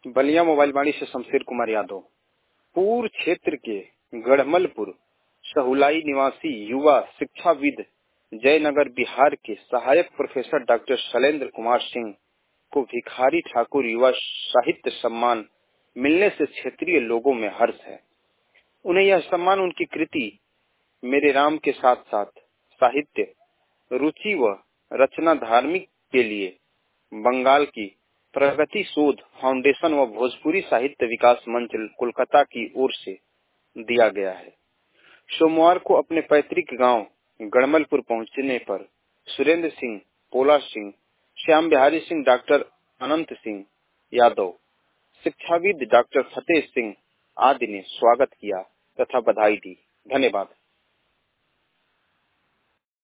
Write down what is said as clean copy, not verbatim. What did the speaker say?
Ballia mobile वाणी से शमशेर कुमार यादव। पूर्व क्षेत्र के गढ़मलपुर सहुलाई निवासी युवा शिक्षाविद जयनगर बिहार के सहायक प्रोफेसर डॉक्टर शैलेंद्र कुमार सिंह को भिखारी ठाकुर युवा साहित्य सम्मान मिलने से क्षेत्रीय लोगों में हर्ष है। उन्हें यह सम्मान उनकी कृति मेरे राम के साथ साथ साहित्य रुचि व रचना धार्मिक के लिए बंगाल की प्रगति शोध फाउंडेशन व भोजपुरी साहित्य विकास मंच कोलकाता की ओर से दिया गया है। सोमवार को अपने पैतृक गांव गढ़मलपुर पहुंचने पर सुरेंद्र सिंह, पोला सिंह, श्याम बिहारी सिंह, डॉक्टर अनंत सिंह यादव, शिक्षाविद डॉक्टर फतेह सिंह आदि ने स्वागत किया तथा बधाई दी। धन्यवाद।